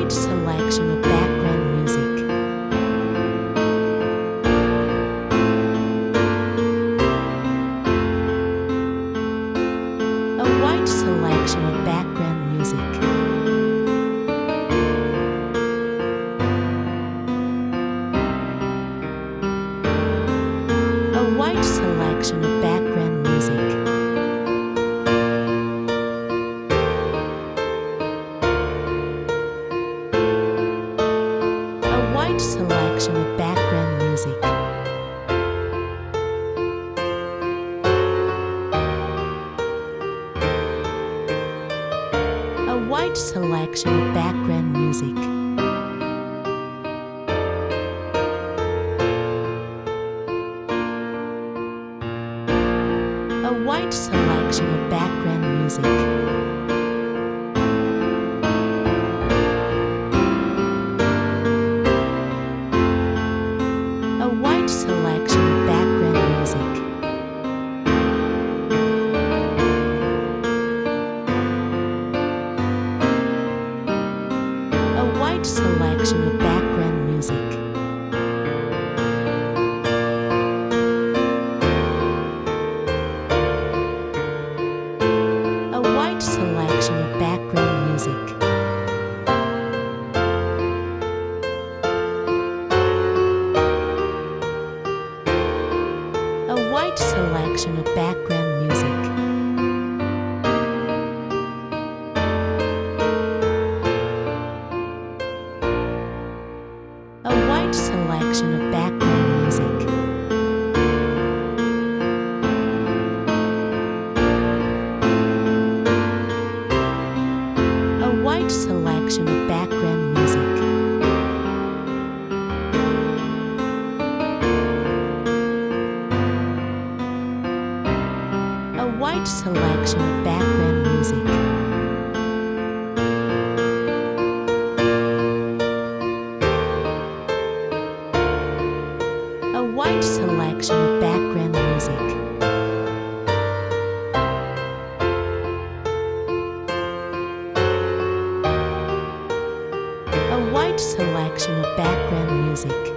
wide selection of background music. A wide selection of background music. A wide selection of background music. A wide selection of background music. A wide selection of background music. A wide selection of background music. A wide selection of background music. A wide selection of background music. A wide selection of background music. A wide selection of background music. A wide selection of background music. A wide selection of background music. A wide selection of background music. A wide selection of background music. A wide selection of background music.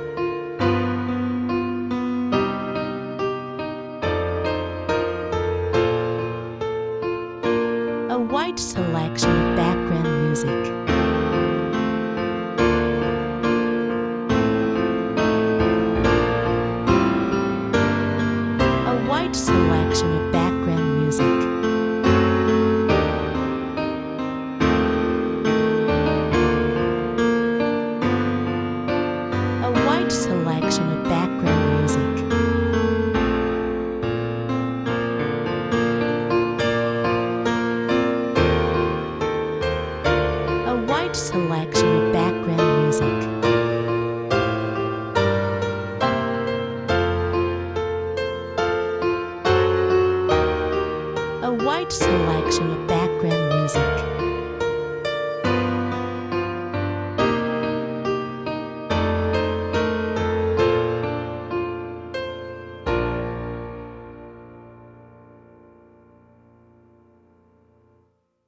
A wide selection of background music. A wide selection of background music. A wide selection of background music. A wide selection of background music. A wide selection of